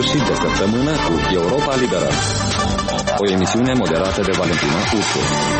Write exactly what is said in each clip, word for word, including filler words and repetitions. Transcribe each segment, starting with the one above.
sfârșit de săptămână cu Europa Liberă. O emisiune moderată de Valentina Ursu.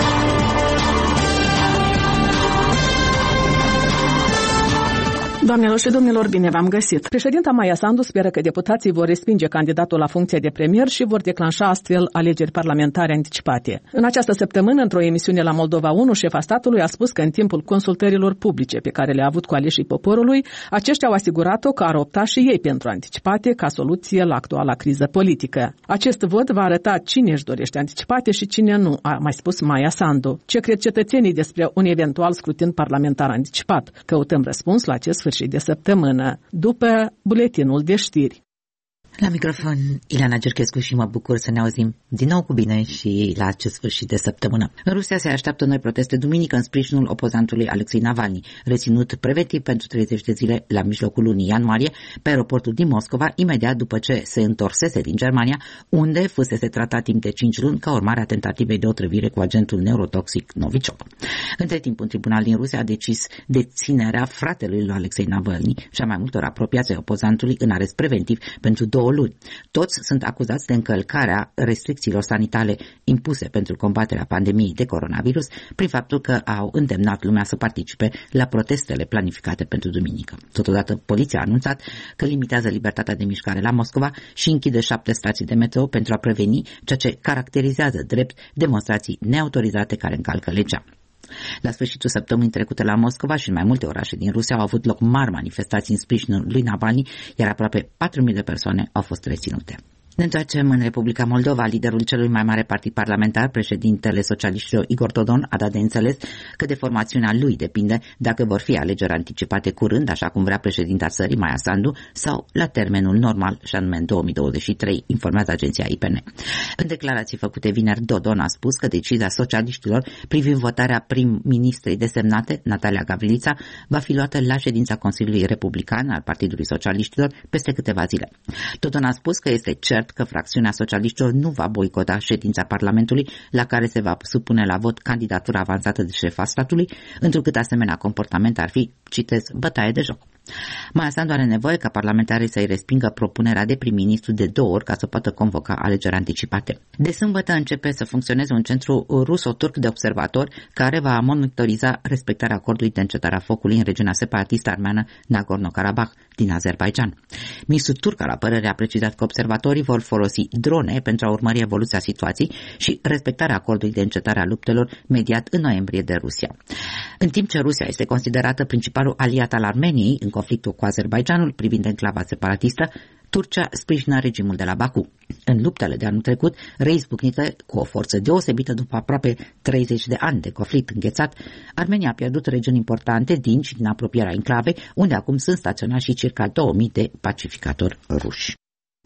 Doamnelor și domnilor, bine v-am găsit. Președinta Maia Sandu speră că deputații vor respinge candidatul la funcția de premier și vor declanșa astfel alegeri parlamentare anticipate. În această săptămână, într-o emisiune la Moldova unu, șefa statului a spus că în timpul consultărilor publice pe care le-a avut cu aleșii poporului, aceștia au asigurat-o că ar opta și ei pentru anticipate ca soluție la actuala criză politică. Acest vot va arăta cine își dorește anticipate și cine nu, a mai spus Maia Sandu. Ce cred cetățenii despre un eventual scrutin parlamentar anticipat? Căutăm răspuns la acest sfârșit de săptămână, după buletinul de știri. La microfon, Ileana Gerchescu și mă bucur să ne auzim din nou cu bine și la acest sfârșit de săptămână. În Rusia se așteaptă noi proteste duminică în sprijinul opozantului Alexei Navalny, reținut preventiv pentru treizeci de zile la mijlocul lunii ianuarie pe aeroportul din Moscova, imediat după ce se întorsese din Germania, unde fusese tratat timp de cinci luni ca urmare a tentativei de otrăvire cu agentul neurotoxic Novichok. Între timp, un tribunal din Rusia a decis deținerea fratelui lui Alexei Navalny și a mai multor apropiați ai opozantului în arest preventiv pentru două luni. Toți sunt acuzați de încălcarea restricțiilor sanitare impuse pentru combaterea pandemiei de coronavirus prin faptul că au îndemnat lumea să participe la protestele planificate pentru duminică. Totodată, poliția a anunțat că limitează libertatea de mișcare la Moscova și închide șapte stații de metro pentru a preveni ceea ce caracterizează drept demonstrații neautorizate care încalcă legea. La sfârșitul săptămânii trecute la Moscova și în mai multe orașe din Rusia au avut loc mari manifestații în sprijinul lui Navalny, iar aproape patru mii de persoane au fost reținute. Ne întoarcem în Republica Moldova. Liderul celui mai mare partid parlamentar, președintele socialiștilor Igor Dodon, a dat de înțeles că de formațiunea lui depinde dacă vor fi alegeri anticipate curând, așa cum vrea președinta țării, Maia Sandu, sau la termenul normal, și anume în două mii douăzeci și trei, informează agenția I P N. În declarații făcute vineri, Dodon a spus că decizia socialiștilor privind votarea prim-ministrei desemnate, Natalia Gavrilița, va fi luată la ședința Consiliului Republican al Partidului Socialiștilor peste câteva zile. Dodon a spus că este cert că fracțiunea socialiștilor nu va boicota ședința Parlamentului la care se va supune la vot candidatura avansată de șefa statului, întrucât asemenea comportament ar fi, citez, bătaie de joc. Maia Sandu are nevoie ca parlamentarii să-i respingă propunerea de prim-ministru de două ori ca să poată convoca alegeri anticipate. De sâmbătă începe să funcționeze un centru ruso-turc de observatori care va monitoriza respectarea acordului de încetare a focului în regiunea separatistă armeană Nagorno-Karabakh din Azerbaidjan. Ministrul turc al apărării a precizat că observatorii vor folosi drone pentru a urmări evoluția situației și respectarea acordului de încetare a luptelor mediat în noiembrie de Rusia. În timp ce Rusia este considerată principalul aliat al Armeniei în conflictul cu Azerbaidjanul privind enclava separatistă, Turcia sprijină regimul de la Baku. În luptele de anul trecut, reizbucnite cu o forță deosebită după aproape treizeci de ani de conflict înghețat, Armenia a pierdut regiuni importante din și din apropierea enclavei, unde acum sunt staționați și circa două mii de pacificatori ruși.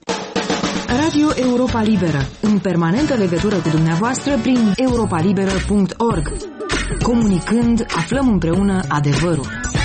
Radio Europa Liberă, în permanentă legătură cu dumneavoastră prin europa liberă punct org. Comunicând, aflăm împreună adevărul.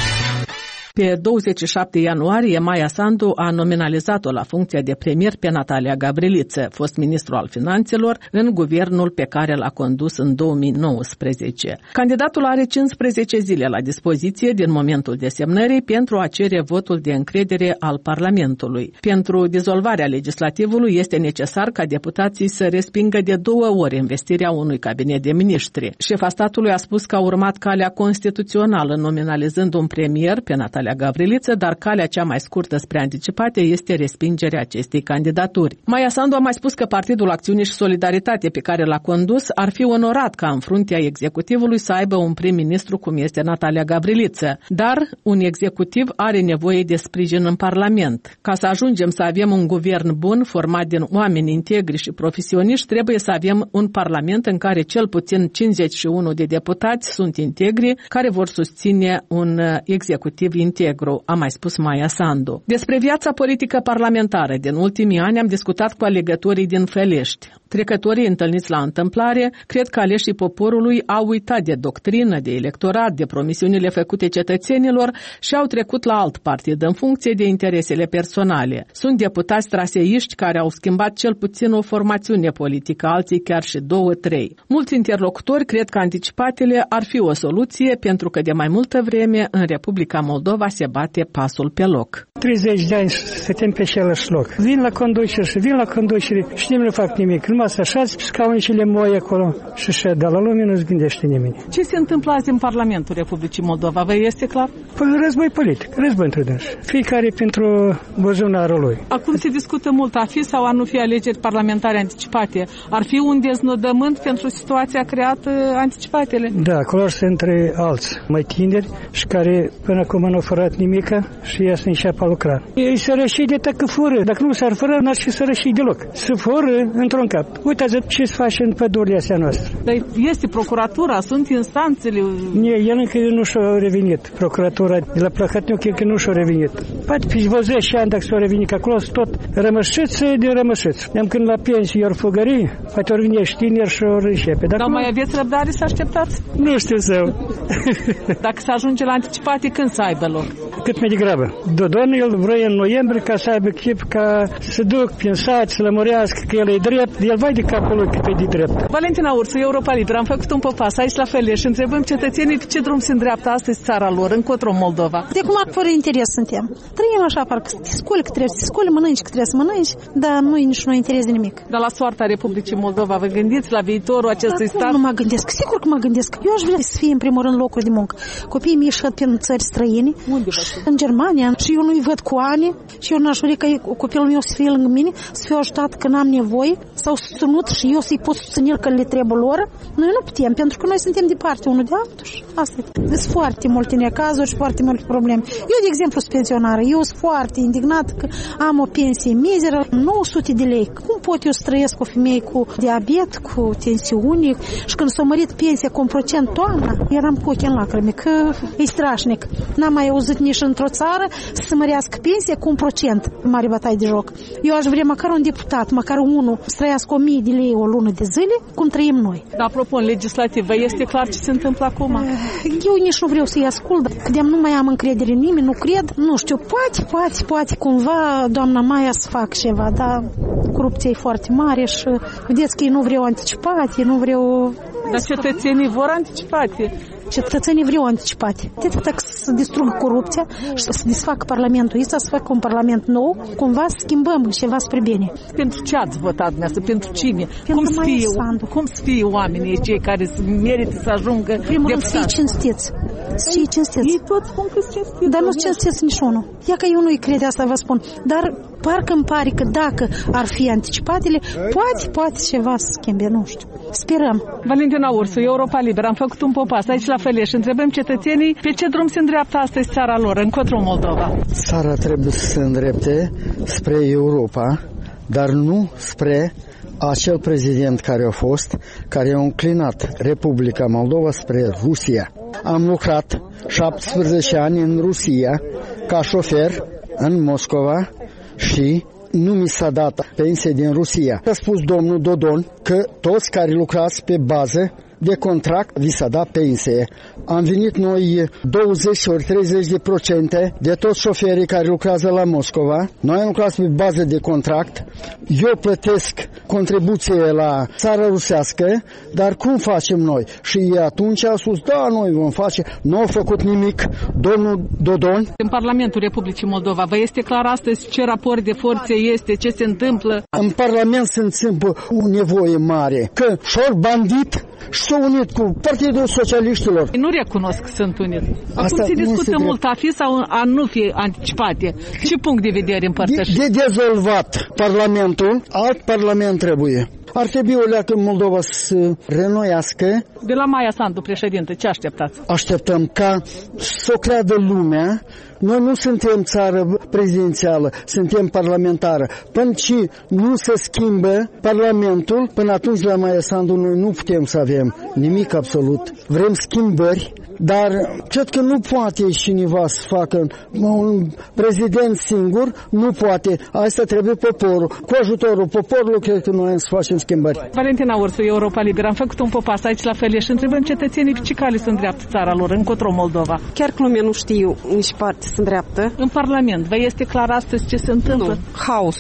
Pe douăzeci și șapte ianuarie, Maia Sandu a nominalizat-o la funcția de premier pe Natalia Gavriliță, fost ministru al finanțelor, în guvernul pe care l-a condus în două mii nouăsprezece. Candidatul are cincisprezece zile la dispoziție din momentul desemnării pentru a cere votul de încredere al Parlamentului. Pentru dizolvarea legislativului este necesar ca deputații să respingă de două ori investirea unui cabinet de miniștri. Șefa statului a spus că a urmat calea constituțională nominalizând un premier pe Natalia Gavriliță, dar calea cea mai scurtă spre anticipate este respingerea acestei candidaturi. Maia Sandu a mai spus că Partidul Acțiune și Solidaritate pe care l-a condus ar fi onorat ca în fruntea executivului să aibă un prim-ministru cum este Natalia Gavriliță, dar un executiv are nevoie de sprijin în Parlament. Ca să ajungem să avem un guvern bun, format din oameni integri și profesioniști, trebuie să avem un Parlament în care cel puțin cincizeci și unu de deputați sunt integri, care vor susține un executiv integru. integru, a mai spus Maia Sandu. Despre viața politică parlamentară din ultimii ani am discutat cu alegătorii din Felești. Trecătorii întâlniți la întâmplare cred că aleșii poporului au uitat de doctrină, de electorat, de promisiunile făcute cetățenilor și au trecut la alt partid în funcție de interesele personale. Sunt deputați traseiști care au schimbat cel puțin o formațiune politică, alții chiar și două, trei. Mulți interlocutori cred că anticipatele ar fi o soluție pentru că de mai multă vreme în Republica Moldova se bate pasul pe loc. treizeci de ani stătem pe același loc. Vin la conducere și vin la conducere și nimeni nu fac nimic. Numai să așați scaune și le moi acolo și așa, dar la lume nu-ți gândește nimeni. Ce se întâmplă azi în Parlamentul Republicii Moldova? Vă este clar? Păi război politic, război între dânsi. Fiecare pentru buzunarul lui. Acum se discută mult a fi sau a nu fi alegeri parlamentare anticipate. Ar fi un deznodământ pentru situația creată anticipatele? Da, acolo sunt între alți mai tineri și care până acum nu au furat nimica și ea să înceapă a lucra. Ei sărășii de dacă fură. Dacă nu s-ar fură, n-ar fi sărășii deloc. Să fură într-un cap. Uitați ce se face în pădurile astea noastre. Dar este procuratura, sunt instanțele. El încă nu și-a revenit. Procuratura de la Plahotniuc încă nu și-a revenit. Poate fi zece ani dacă s-a revenit, că acolo sunt tot rămășiță de rămășiță. Am când la pensie ori fugării, poate ori vine și tineri și ori începe. Dar mai aveți răbdare să așteptați? Nu știu să. Dacă se ajunge la anticipate, când să aibă loc? Cât mai degrabă. Dodon el vrea în noiembrie ca să aibă chip ca să duc prin sat, să lămurească că el e drept. El vai de capul lui cât e de drept. Valentina Ursu, Europa Liberă, am făcut un popas aici la Fele și întrebăm cetățenii pe ce drum se îndreaptă astăzi țara lor, încotro Moldova. De cum fără interes suntem. Trăim așa, parcă te scoli că trebuie să te scoli, mănânci că trebuie să mănânci, dar nu e nici nu interes de nimic. Dar la soarta Republicii Moldova vă gândiți la viitorul acestui dar stat? Nu mă gândesc, sigur că mă gândesc. Eu aș vrea să fie în primul rând locuri de muncă. Copiii mei șed prin țări străine. Unde vă în Germania și eu nu-i văd cu ani și eu n-aș vrea ca copilul meu să fie lângă mine, să fiu ajutat când am nevoie sau susținut și eu să-i pot susține că le trebuie lor. Noi nu putem, pentru că noi suntem departe unul de altul și asta e. Sunt foarte multe necazuri și foarte multe probleme. Eu, de exemplu, sunt pensionară. Eu sunt foarte indignat că am o pensie mizeră, nouă sute de lei. Cum pot eu să trăiesc cu o femeie cu diabet, cu tensiune și când s-a mărit pensia cu un procent toamna, eram cu ochii în lacrimi, că e strașnic. N-am mai auzit nici într-o țară să se mărească pensia cu un procent. Mare bătaie de joc. Eu aș vrea măcar un deputat, măcar unul, să trăiască o mie de lei o lună de zile, cum trăim noi. Dar apropo, în legislativă, este clar ce se întâmplă acum? Eu nici nu vreau să-i ascult, că de nu mai am încredere în nimeni, nu cred. Nu știu, poate, poate, poate cumva doamna Maia să fac ceva, dar corupția e foarte mare și vedeți că ei nu vreau anticipate, nu vreau... Dar cetățenii vor anticipate. Cetățenii vreau anticipate. De atât să distrugă corupția și să desfacă Parlamentul ăsta, să facă un Parlament nou, cumva să schimbăm ceva spre bine. Pentru ce ați votat dumneavoastră? Pentru cine? Pentru cum, să fie, cum să fie oamenii cei care merită să ajungă primul rând să fie cinstiți. Să fie cinstiți. Ei toți spun că sunt cinstiți. Dar nu sunt cinstiți niciunul. Ia că eu nu-i cred, asta vă spun. Dar parcă îmi pare că dacă ar fi anticipatele, poate, poate ceva să schimbe, nu știu. Sperăm. Valentina Ursu, Europa Liberă, am făcut un popas aici la Fele și întrebăm cetățenii pe ce drum se îndreaptă astăzi țara lor, încotro Moldova. Țara trebuie să se îndrepte spre Europa, dar nu spre acel prezident care a fost, care a înclinat Republica Moldova spre Rusia. Am lucrat șaptesprezece ani în Rusia ca șofer în Moscova și nu mi s-a dat pensie din Rusia. A spus domnul Dodon că toți care lucrați pe bază de contract vi s-a dat pensie. Am venit noi douăzeci ori treizeci de procente de toți șoferii care lucrează la Moscova. Noi am lucrat pe bază de contract. Eu plătesc contribuție la țara rusească, dar cum facem noi? Și atunci a spus, da, noi vom face. Nu a făcut nimic domnul Dodon. În Parlamentul Republicii Moldova, vă este clar astăzi ce raport de forțe este, ce se întâmplă? În Parlament se întâmplă o nevoie mare, că șor bandit s-au unit cu Partidul Socialiștilor. Nu recunosc că sunt unit. Acum Asta se discută se mult a fi sau a nu fi anticipate. Ce punct de vedere împărtășiți? De, de dezolvat Parlamentul, alt Parlament trebuie. Ar trebui o leacă în Moldova să renoiască. De la Maia Sandu, președinte, ce așteptați? Așteptăm ca să o creadă lumea. Noi nu suntem țară prezidențială, suntem parlamentară. Până ce nu se schimbă Parlamentul, până atunci la Maia Sandu noi nu putem să avem nimic absolut. Vrem schimbări, dar cred că nu poate cineva să facă un prezident singur, nu poate. Asta trebuie poporul. Cu ajutorul poporului cred că noi să facem schimbări. Valentina Ursu, Europa Liberă, am făcut un popas aici la Fele și întrebăm cetățenii pe ce cale se îndreaptă țara lor, încotro Moldova. Chiar că lumea nu știu nici parte se îndreaptă. În Parlament, vă este clar astăzi ce se întâmplă? Nu. Haos.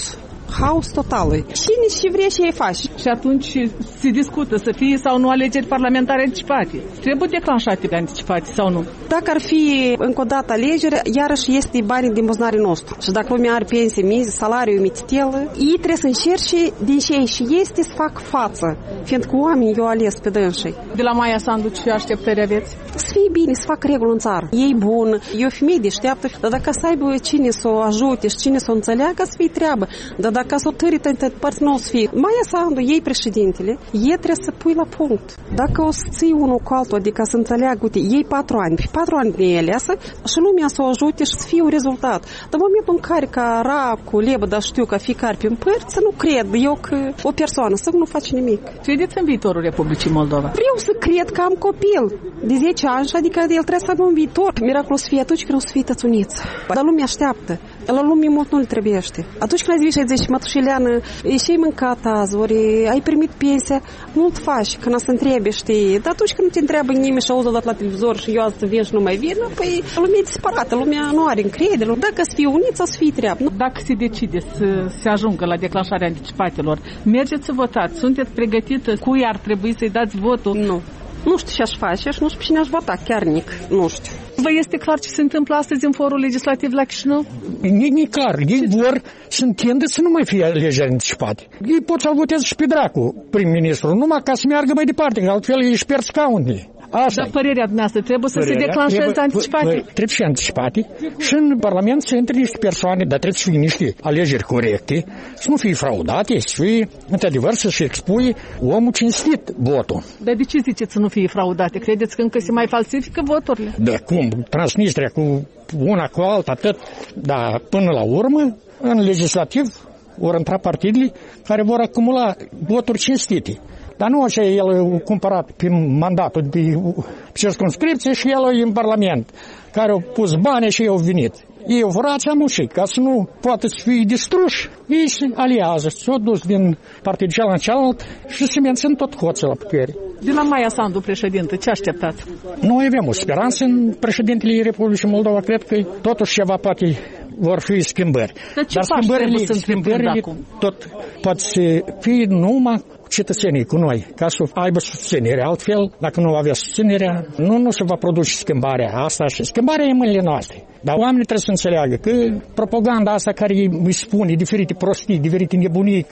haos total. Cine și vrea și ei faci. Și atunci se discută să fie sau nu alegeri parlamentare anticipate. Trebuie declanșate anticipate sau nu? Dacă ar fi încă o dată alegeri, iarăși este banii din buzunarul nostru. Și dacă lumea are pensie mici, salariu mititel, ei trebuie să încerce din ce ei și este să fac față, fiindcă oamenii eu ales pe dânsii. De la Maia Sandu ce așteptări aveți? Să fie bine, să facă regulă în țară. E bun, e o femeie deșteaptă, dar dacă să aibă cine să o ajute și cine să o înțeleagă, să fie treabă. Dar dacă să o tărită în părți, nu o să fie. Maia Sandu, ei președintele, ei trebuie să pui la punct. Dacă o să ții unul cu altul, adică să înțeleagă, uite, ei patru ani, pe patru ani de ele, și lumea să o ajute și să fie un rezultat. Dar în momentul în care ca Ra, cu Lebă, dar știu că fiecare pe împărți, nu cred eu că o persoană să nu face nimic. Credeți în viitorul Republicii Moldova? Vreau să cred că am copil de zece ani, adică el trebuie să aibă un viitor. Miracolul să fie atunci când o să fie tățuniță. Dar lumea așteaptă. La lume mult nu-l trebuiește. Atunci când ai zis și zici, mătușileană, e și-ai mâncat azi, ori ai primit pensia, mult faci când să întrebi, știi. Dar atunci când nu te întreabă nimeni și auzi odată la televizor și eu azi să vin și nu mai vin, păi lumea e disparată, lumea nu are încredere. Dacă să fie uniță, să fie treabă. Dacă se decide să se ajungă la declanșarea anticipatelor, mergeți să votați, sunteți pregătită? Cui ar trebui să-i dați votul? Nu. Nu știu ce aș face și nu știu pe cine aș vota, chiar nic, nu știu. Vă este clar ce se întâmplă astăzi în forul legislativ la Chișinău? Nici clar. Ei vor să întindă să nu mai fie alegeri anticipate. Ei pot să-l voteze și pe dracu prim-ministru, numai ca să meargă mai departe, că altfel îi șterg scaunele. Dar părerea dumneavoastră trebuie să părerea, se declanșeze trebuie, anticipate? Trebuie și anticipate și în Parlament să intre niște persoane, dar trebuie să fie niște alegeri corecte, să nu fie fraudate, să fie, într-adevăr, să-și expui omul cinstit votul. Dar de ce ziceți să nu fie fraudate? Credeți că încă se mai falsifică voturile? Da, cum? Transnistria cu una cu alta, atât, dar până la urmă, în legislativ, vor intra partidele care vor acumula voturi cinstite. Dar nu așa el a cumpărat pe mandatul de circumscripție și el e în Parlament, care au pus bani și au venit. Ei au furat amușii, ca să nu poată să fie distruși, ei se aliază, s-au dus din partidul cealaltă în cealaltă și se mențin tot hoții la putere. De la Maia Sandu, președinte, ce așteptați? Noi avem o speranță în președintele Republicii Moldova, cred că totuși ceva poate vor fi schimbări. Dar ce Dar schimbările, schimbările tot poate să fie numai cetățenii cu noi, ca să aibă susținere. Altfel, dacă nu avea susținerea, nu, nu se va produce schimbarea asta și schimbarea e în mâinile noastre. Dar oamenii trebuie să înțeleagă că propaganda asta care îi spune diferite prostii, diferite nebunii,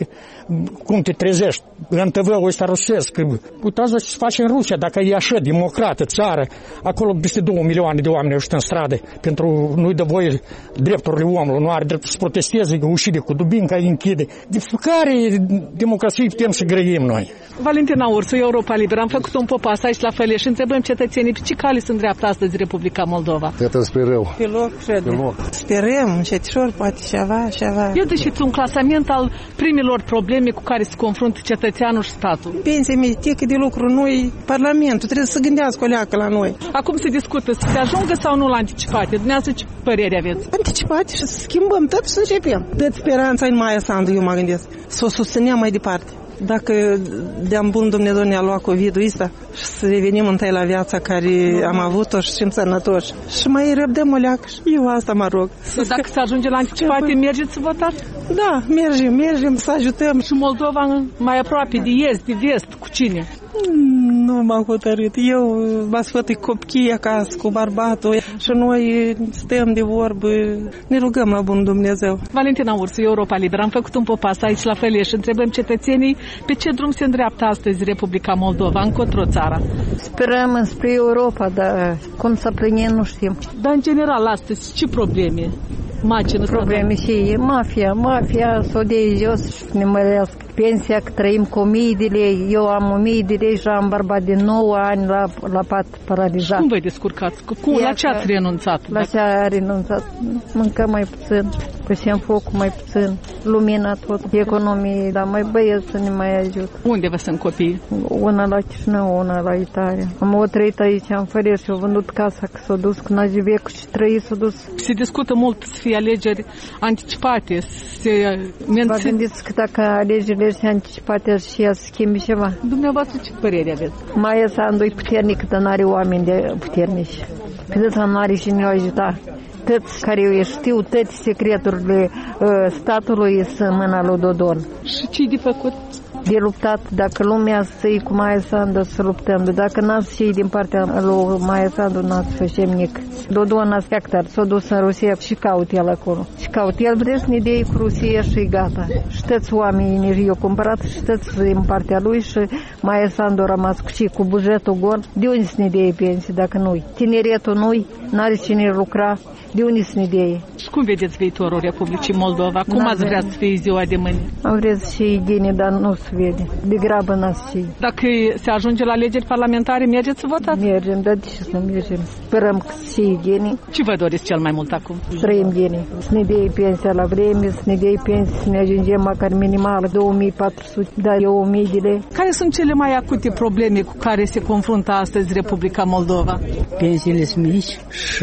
cum te trezești în T V-ul ăsta rusesc, uitați ce se face în Rusia, dacă e așa democrată țară, acolo peste două milioane de oameni au în stradă pentru nu-i dă voie drepturile omului, nu are dreptul să protesteze, că ușide cu dubinca îi închide. De care democrație putem să grăim noi? Valentina Ursu, Europa Liberă, am făcut un popas aici la Făleș și întrebăm cetățenii pe ce cale se îndreaptă astăzi Republica Moldova. Iată spre rău. Pe loc, pe loc. Sperăm, încetișor, poate ceva, ceva. Eu deși un clasament al primilor probleme cu care se confruntă cetățeanul și statul. Pensia meditecă de lucru, noi, Parlamentul, trebuie să gândească o leacă la noi. Acum se discută să se ajungă sau nu la anticipate. Dumneavoastră ce părere aveți? Anticipate și să schimbăm tot și să începem. Dă speranța în Maia Sandu, eu mă gândesc. Să o susținem mai departe. Dacă de-am bun Dumnezeu ne-a luat COVID-ul ăsta și să revenim întâi la viața care am avut-o și suntem sănătoși. Și mai răbdăm o leacă și eu asta mă rog. Să dacă se ajunge la anticipate, mergeți să votați? Da, mergem, mergem să ajutăm. Și Moldova mai aproape de est, de vest, cu cine? Nu m-am hotărât. Eu m-am sfătuit copiii acasă cu bărbatul și noi stăm de vorbă, ne rugăm la bun Dumnezeu. Valentina Ursu, Europa Liberă, am făcut un popas aici la Făleș și întrebăm cetățenii pe ce drum se îndreaptă astăzi Republica Moldova, încotro țara. Sperăm spre Europa, dar cum să plinim nu știm. Dar în general astăzi ce probleme? Macină probleme și e mafia, mafia s-o de jos și ne mărească pensia, că trăim cu o mie de lei, eu am o mie de lei și am bărbat de nouă ani la, la pat paralizat. Cum vă descurcați? Cu, la ce ați renunțat? La ce a renunțat? Mâncăm mai puțin, pășim focul mai puțin, lumina tot, economie, dar mai băieți să ne mai ajut. Unde vă sunt copii? Una la Chișinău, una la Italia. Am o trăit aici, am Făleș și au vândut casa, că s-a dus cu Najivec și trăi s-a dus. Se discută mult să fie alegeri anticipate, se mențin... Vă gândiți că dacă alegerile și anticipate și ea să schimbi ceva? Dumneavoastră ce părere aveți? Maia Sandu e puternic, dar n-are oameni de puternici. Cât nu are și ne-o ajuta. Toți care știu toate secreturile uh, statului sunt în mâna lui Dodon. Și ce-i de făcut? De luptat, dacă lumea să-i cu Maia Sandu să luptăm, dacă n-ați și din partea lui Maia Sandu n-ați făcem nic. Dodon n-ați hectar, s-a dus în Rusia și caut el acolo. Și caut el, vreți să ne dea cu Rusia și gata. Și toți oamenii i-au cumpărat și toți din partea lui și Maia Sandu a rămas cu, cu bugetul gol. De unde să ne dea pensii dacă nu-i? Tineretul nu-i, n-are cine lucra. De unde să ne dea? Și cum vedeți viitorul Republicii Moldova? Cum ați vrea să fie ziua de mâine? Am vrea să fie bine, dar nu se vede. De grabă n-ați fie. Dacă se ajunge la alegeri parlamentare, mergeți să votați? Mergem, dar de ce să mergem? Sperăm că să fie bine. Ce vă doriți cel mai mult acum? Să trăim bine. Să ne dea pensia la vreme, să ne dea pensia, să ne ajungem măcar minimal două mii patru sute, dar eu o mie de lei. Care sunt cele mai acute probleme cu care se confruntă astăzi Republica Moldova? Pensiile sunt mici și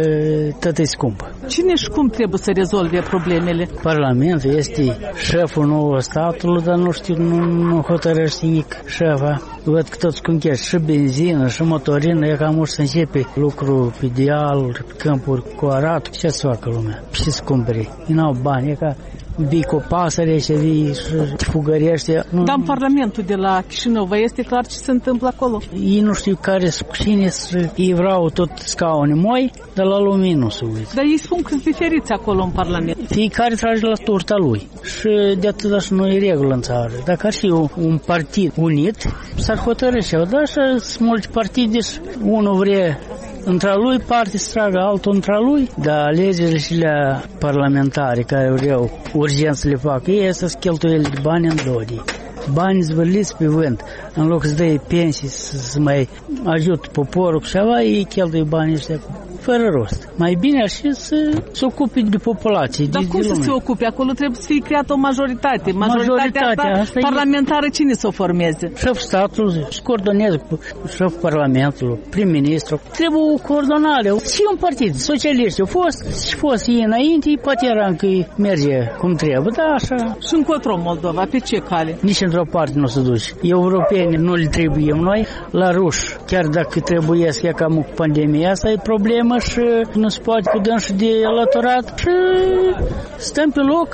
tot e scumpă. Cine și cum trebuie să rezolve problemele? Parlamentul este șeful nou statului, dar nu știu, nu, nu hotărăște nimic șefa. Văd că toți concheți și benzină, și motorină, e cam să începe lucru pe dealuri, pe câmpuri cu arat. Ce să facă lumea? Ce să cumpere? Ei n-au bani, e ca vii cu o pasăre și vii și te fugărește. Dar în Parlamentul de la Chișinău, vă este clar ce se întâmplă acolo? Ei nu știu care sunt cu cine, ei vreau tot scaune moi, dar la lumină nu se uită. Dar ei spun că sunt diferiți acolo în Parlament. Fiecare trage la turta lui și de atât așa nu e regulă în țară. Dacă ar fi un, un partid unit, s-ar hotărâ și dar așa sunt multe partide și unul vrea între lui parte să tragă altul între lui, dar alegerile și la parlamentare care vreau urgent să le facă, ei să-ți cheltuieli bani în dodii. Bani zvârliți pe vânt. În loc să dai pensii, să, să mai ajut poporul cu ceva, ei cheltuie banii ăștia fără rost. Mai bine ar fi să se ocupe de populație. Dar de, cum de să se ocupe? Acolo trebuie să fie creată o majoritate. Majoritatea, Majoritatea asta, asta parlamentară e... cine să o formeze? Șeful statului se coordonează cu șeful parlamentului, prim-ministru. Trebuie o coordonare. Și un partid, socialiști au fost, și fost ei înainte, poate era încă merge cum trebuie, da, așa. Și încotro Moldova, pe ce cale? Nici într-o parte nu se duce. Europeni nu le trebuie noi, la ruși, chiar dacă trebuie să ia cam cu pandemia asta, e problemă și nu se poate cu dânsul de alăturat și stăm pe loc,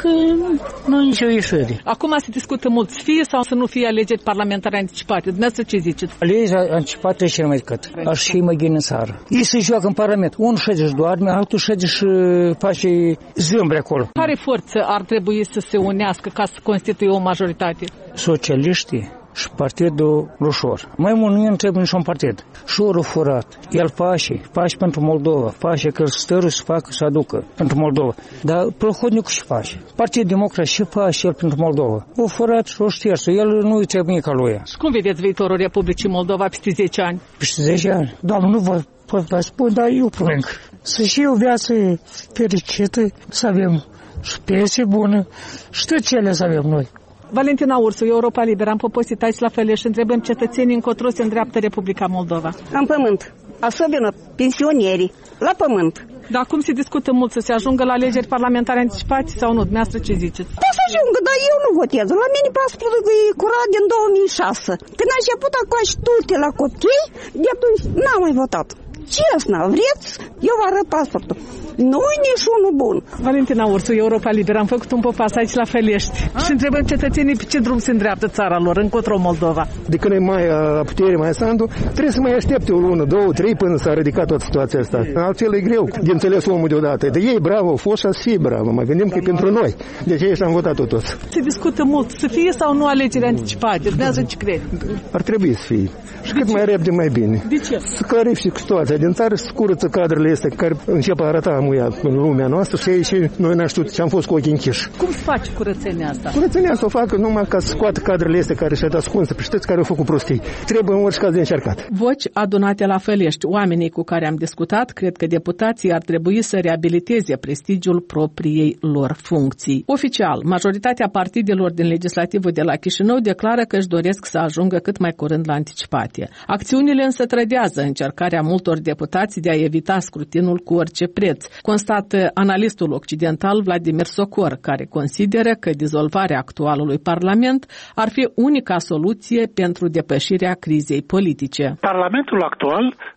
nu e nicio ieșire. Acum se discută mult, să fie sau să nu fie alegeri parlamentare anticipate. Dumneavoastră ce ziceți? Alegeri anticipate e cel mai decât. Aș și mai gândi în țară. Ei se joacă în Parlament. Unul șede și doarme, altul șede și face zâmbre acolo. Care forță ar trebui să se unească ca să constituie o majoritate? Socialiștii și partidul Rușor. Mai mult nu trebuie niciun partid. Șorul furat. El face, face pentru Moldova. Face că stărul să facă, să aducă pentru Moldova. Dar Plăhodnicu și face. Partidul Democrat și face el pentru Moldova. O furat și o ștersă. El nu-i trebuie ca lui. Și cum vedeți viitorul Republicii Moldova peste zece ani? Peste zece ani? Doamne, nu vă pot vă spun, dar eu plâng. Să și o viață fericită, să avem și pensie bună și tot cele să avem noi. Valentina Ursu, Europa Liberă, am poposit aici la fel și întrebăm cetățenii încotro se îndreaptă Republica Moldova. În pământ, особенно pensionierii, la pământ. Dar acum se discută mult să se ajungă la alegeri parlamentare anticipate sau nu? Dumneavoastră ce ziceți? Da să ajungă, dar eu nu votez. La mine pasportul e curat din două mii șase. Când a început a clași tute la copii, de atunci n-am mai votat. Честно, vreți? Eu vă arăt pasportul. Nu-i nici unul bun. Valentina Ursu, Europa Liberă, am făcut un popas aici la Felești A? și întrebăm cetățenii pe ce drum se îndreaptă țara lor, încotro Moldova. De când e mai la putere, mai Sandu, trebuie să mai aștepte o lună, două, trei până s-a ridicat toată situația asta. Altfel e greu de înțeles omul deodată. De ei, bravo, au fost și să fie bravo. Mai gândim că e pentru noi. De aceea am votat toți. Se discută mult să fie sau nu alegeri anticipate. Dumneavoastră ce crede? Ar trebui să fie. Și cât mai repede, mai bine. De ce? Să clarifice situația din țară, să curăță cadrele astea care încep a arăta muia în lumea noastră și aici noi n-am știut ce am fost cu ochii închiși. Cum se face curățenia asta? Curățenia asta o facă numai ca să scoată cadrele astea care și-au ascunse pe știți care au făcut prostii. Trebuie în orice caz de încercat. Voci adunate la Felești. Oamenii cu care am discutat cred că deputații ar trebui să reabiliteze prestigiul propriei lor funcții. Oficial, majoritatea partidelor din legislativul de la Chișinău declară că își doresc să ajungă cât mai curând la anticipate. Acțiunile însă trădează încercarea multor deputați de a evita scrutinul cu orice preț, constată analistul occidental Vladimir Socor, care consideră că dizolvarea actualului Parlament ar fi unica soluție pentru depășirea crizei politice. Parlamentul actual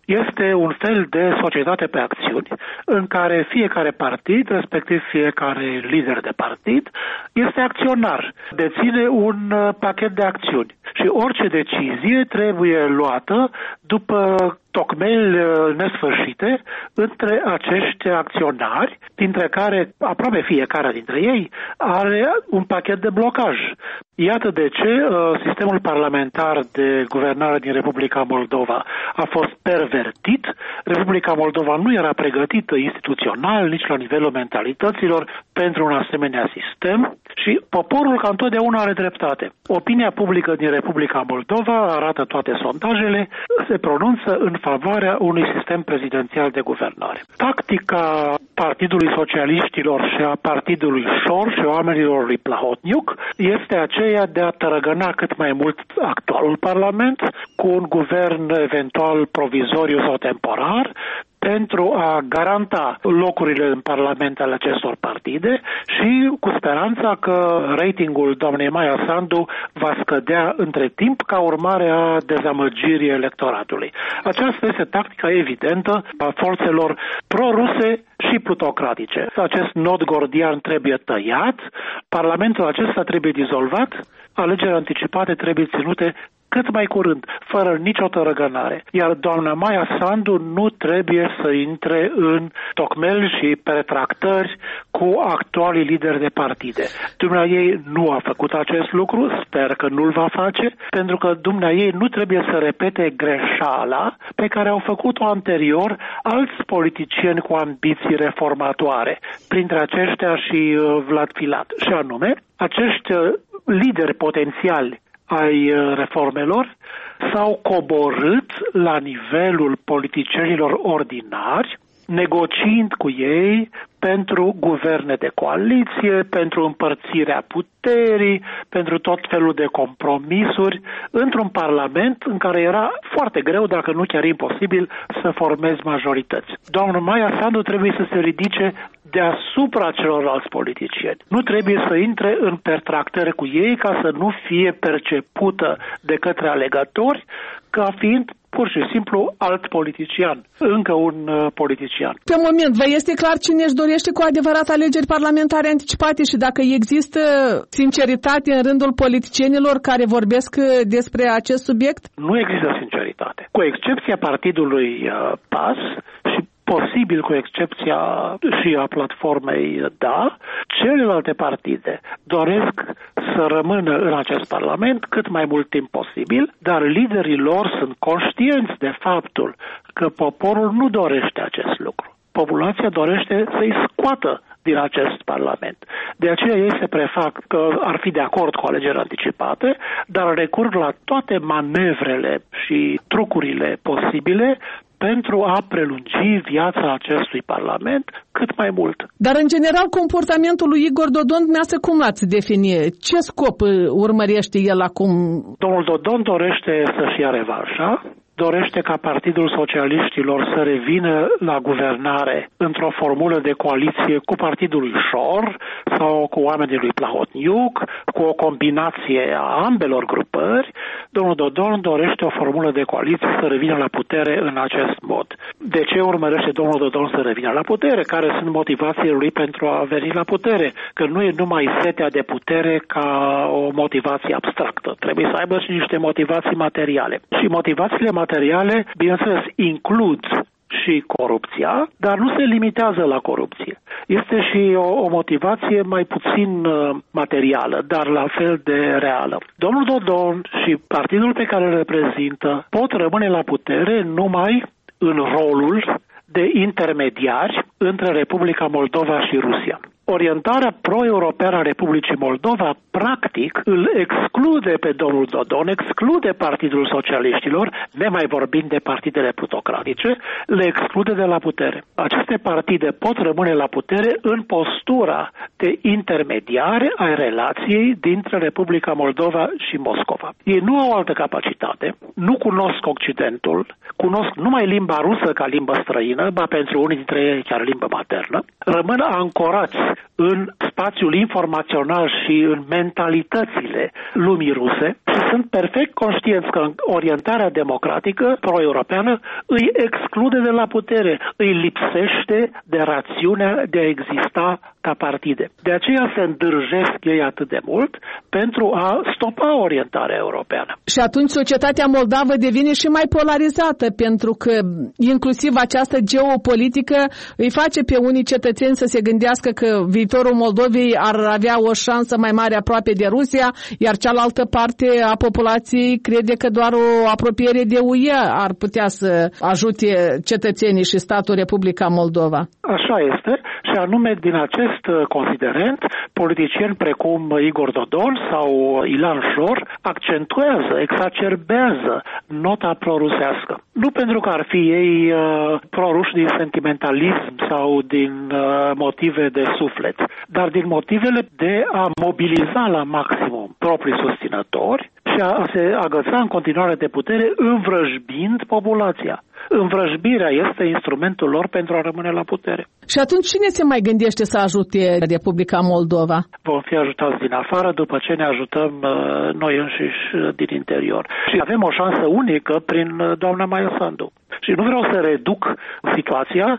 este un fel de societate pe acțiuni în care fiecare partid, respectiv fiecare lider de partid, este acționar, deține un pachet de acțiuni și orice decizie trebuie luată după tocmeli nesfârșite între acești acționari, dintre care aproape fiecare dintre ei are un pachet de blocaj. Iată de ce sistemul parlamentar de guvernare din Republica Moldova a fost pervertit. Republica Moldova nu era pregătită instituțional, nici la nivelul mentalităților pentru un asemenea sistem și poporul ca întotdeauna are dreptate. Opinia publică din Republica Moldova, arată toate sondajele, se pronunță în favoarea unui sistem prezidențial de guvernare. Tactica Partidului Socialiștilor și a Partidului Șor și oamenilor lui Plahotniuc este aceea de a tărăgăna cât mai mult actualul Parlament cu un guvern eventual provizoriu sau temporar, pentru a garanta locurile în Parlament ale acestor partide și cu speranța că ratingul doamnei Maia Sandu va scădea între timp ca urmare a dezamăgirii electoratului. Aceasta este tactica evidentă a forțelor pro-ruse și plutocratice. Acest nod gordian trebuie tăiat, Parlamentul acesta trebuie dizolvat, alegeri anticipate trebuie ținute cât mai curând, fără nicio tărăgănare. Iar doamna Maia Sandu nu trebuie să intre în tocmeli și retractări cu actualii lideri de partide. Dumnea ei nu a făcut acest lucru, sper că nu-l va face, pentru că dumnea ei nu trebuie să repete greșeala pe care au făcut-o anterior alți politicieni cu ambiții reformatoare, printre aceștia și Vlad Filat. Și anume, acești lideri potențiali ai reformelor s-au coborât la nivelul politicienilor ordinari, negociind cu ei pentru guverne de coaliție, pentru împărțirea puterii, pentru tot felul de compromisuri, într-un parlament în care era foarte greu, dacă nu chiar imposibil, să formezi majorități. Doamna Maia Sandu trebuie să se ridice deasupra celorlalți politicieni. Nu trebuie să intre în pertractări cu ei ca să nu fie percepută de către alegători ca fiind pur și simplu alt politician, încă un uh, politician. Pe moment, vă este clar cine își dorește cu adevărat alegeri parlamentare anticipate și dacă există sinceritate în rândul politicienilor care vorbesc despre acest subiect? Nu există sinceritate. Cu excepția partidului uh, P A S și posibil cu excepția și a platformei Da, celelalte partide doresc să rămână în acest parlament cât mai mult timp posibil, dar liderii lor sunt conștienți de faptul că poporul nu dorește acest lucru. Populația dorește să-i scoată din acest parlament. De aceea ei se prefac că ar fi de acord cu alegeri anticipate, dar recurg la toate manevrele și trucurile posibile pentru a prelungi viața acestui parlament cât mai mult. Dar, în general, comportamentul lui Igor Dodon, dumneavoastră, cum ați defini? Ce scop urmărește el acum? Domnul Dodon dorește să-și ia revanșa, dorește ca Partidul Socialiștilor să revină la guvernare într-o formulă de coaliție cu Partidul Șor sau cu oamenii lui Plahotniuc, cu o combinație a ambelor grupări. Domnul Dodon dorește o formulă de coaliție să revină la putere în acest mod. De ce urmărește domnul Dodon să revină la putere? Care sunt motivațiile lui pentru a veni la putere? Că nu e numai setea de putere ca o motivație abstractă. Trebuie să aibă și niște motivații materiale. Și motivațiile materiale, bineînțeles, includ și corupția, dar nu se limitează la corupție. Este și o, o motivație mai puțin uh, materială, dar la fel de reală. Domnul Dodon și partidul pe care îl reprezintă pot rămâne la putere numai în rolul de intermediari între Republica Moldova și Rusia. Orientarea pro-europeană a Republicii Moldova, practic, îl exclude pe domnul Dodon, exclude Partidul Socialiștilor, nemai vorbind de partidele plutocratice, le exclude de la putere. Aceste partide pot rămâne la putere în postura de intermediare a relației dintre Republica Moldova și Moscova. Ei nu au altă capacitate, nu cunosc Occidentul, cunosc numai limba rusă ca limbă străină, ba pentru unii dintre ei chiar limbă maternă, rămân ancorați în spațiul informațional și în mentalitățile lumii ruse și sunt perfect conștienți că orientarea democratică pro-europeană îi exclude de la putere, îi lipsește de rațiunea de a exista ca partide. De aceea se îndârjesc ei atât de mult pentru a stopa orientarea europeană. Și atunci societatea moldavă devine și mai polarizată, pentru că inclusiv această geopolitică îi face pe unii cetățeni să se gândească că viitorul Moldovei ar avea o șansă mai mare aproape de Rusia, iar cealaltă parte a populației crede că doar o apropiere de U E ar putea să ajute cetățenii și statul Republica Moldova. Așa este, și anume din acest considerent, politicieni precum Igor Dodon sau Ilan Șor accentuează, exacerbează nota prorusească. Nu pentru că ar fi ei uh, proruși din sentimentalism sau din uh, motive de suflet, dar din motivele de a mobiliza la maximum proprii susținători și a se agăța în continuare de putere, învrăjbind populația. Învrăjbirea este instrumentul lor pentru a rămâne la putere. Și atunci cine se mai gândește să ajute Republica Moldova? Vom fi ajutați din afară după ce ne ajutăm uh, noi înșiși uh, din interior. Și avem o șansă unică prin uh, doamna Maia Sandu. Și nu vreau să reduc situația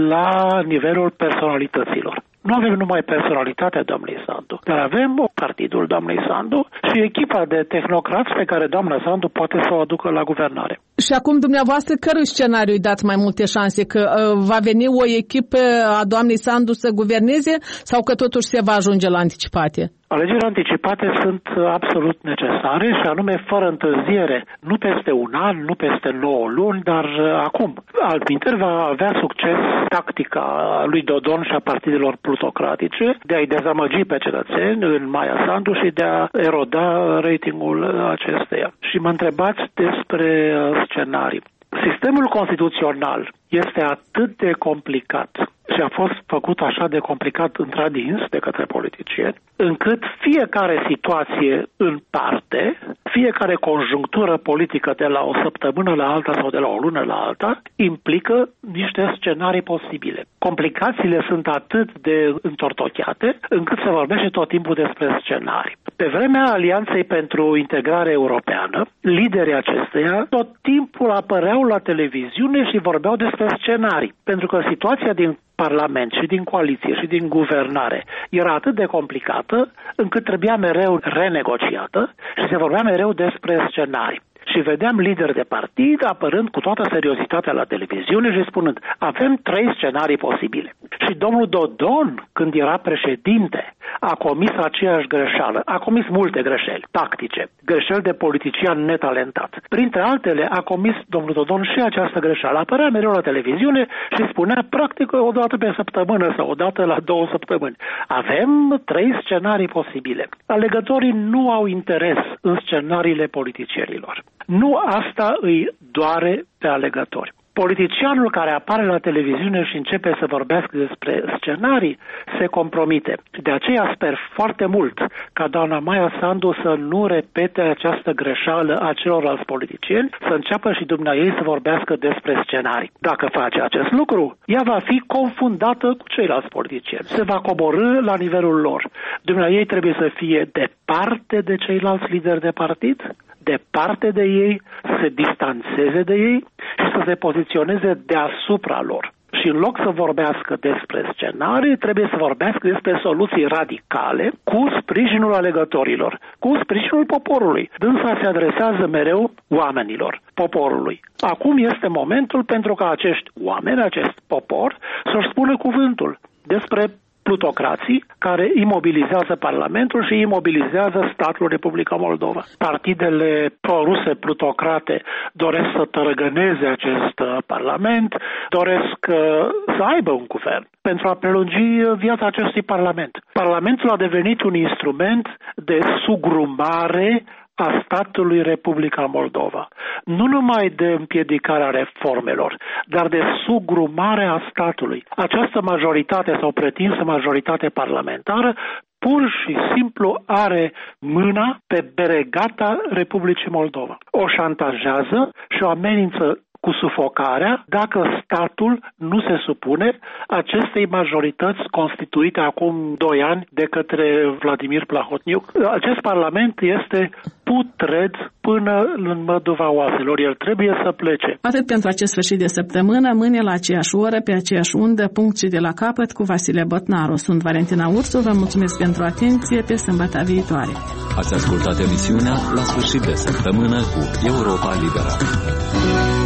la nivelul personalităților. Nu avem numai personalitatea doamnei Sandu, dar avem partidul doamnei Sandu și echipa de tehnocrați pe care doamna Sandu poate să o aducă la guvernare. Și acum dumneavoastră cărui scenariu îi dați mai multe șanse? Că uh, va veni o echipă a doamnei Sandu să guverneze sau că totuși se va ajunge la anticipate? Alegerile anticipate sunt absolut necesare și anume fără întârziere, nu peste un an, nu peste nouă luni, dar acum. Altminteri va avea succes tactica lui Dodon și a partidelor plutocratice de a-i dezamăgi pe cetățeni în Maia Sandu și de a eroda ratingul acesteia. Și mă întrebați despre scenarii. Sistemul constituțional este atât de complicat și a fost făcut așa de complicat într-adins de către politicieni, încât fiecare situație în parte, fiecare conjunctură politică de la o săptămână la alta sau de la o lună la alta, implică niște scenarii posibile. Complicațiile sunt atât de întortocheate, încât se vorbește tot timpul despre scenarii. Pe vremea Alianței pentru Integrare Europeană, liderii acesteia tot timpul apăreau la televiziune și vorbeau despre scenarii, pentru că situația din Parlament și din coaliție și din guvernare era atât de complicată încât trebuia mereu renegociată și se vorbea mereu despre scenarii. Și vedeam lideri de partid apărând cu toată seriozitatea la televiziune și spunând, avem trei scenarii posibile. Și domnul Dodon, când era președinte, a comis aceeași greșeală. A comis multe greșeli tactice, greșeli de politician netalentat. Printre altele, a comis domnul Dodon și această greșeală. Apărea mereu la televiziune și spunea, practic, o dată pe săptămână sau o dată la două săptămâni. Avem trei scenarii posibile. Alegătorii nu au interes în scenariile politicienilor. Nu asta îi doare pe alegători. Politicianul care apare la televiziune și începe să vorbească despre scenarii se compromite. De aceea sper foarte mult ca doamna Maia Sandu să nu repete această greșeală a celorlalți politicieni, să înceapă și dumneaei să vorbească despre scenarii. Dacă face acest lucru, ea va fi confundată cu ceilalți politicieni. Se va coborî la nivelul lor. Dumneaei trebuie să fie departe de ceilalți lideri de partid, departe de ei, să se distanțeze de ei și să se poziționeze deasupra lor. Și în loc să vorbească despre scenarii, trebuie să vorbească despre soluții radicale cu sprijinul alegătorilor, cu sprijinul poporului. Dânsa se adresează mereu oamenilor, poporului. Acum este momentul pentru ca acești oameni, acest popor, să-și spună cuvântul despre plutocrații care imobilizează Parlamentul și imobilizează statul Republica Moldova. Partidele pro-ruse plutocrate doresc să tărăgăneze acest Parlament, doresc să aibă un guvern pentru a prelungi viața acestui Parlament. Parlamentul a devenit un instrument de sugrumare a statului Republica Moldova. Nu numai de împiedicarea reformelor, dar de sugrumare a statului. Această majoritate sau pretinsă majoritate parlamentară pur și simplu are mâna pe beregata Republicii Moldova. O șantajează și o amenință cu sufocarea dacă statul nu se supune acestei majorități constituite acum doi ani de către Vladimir Plahotniuc. Acest parlament este putred până în măduva oaselor. El trebuie să plece. Atât pentru acest sfârșit de săptămână, mâine la aceeași oră, pe aceeași undă, punct și de la capăt cu Vasile Botnaru. Sunt Valentina Ursu, vă mulțumesc pentru atenție, pe sâmbătă viitoare. Ați ascultat emisiunea La sfârșit de săptămână cu Europa Liberă.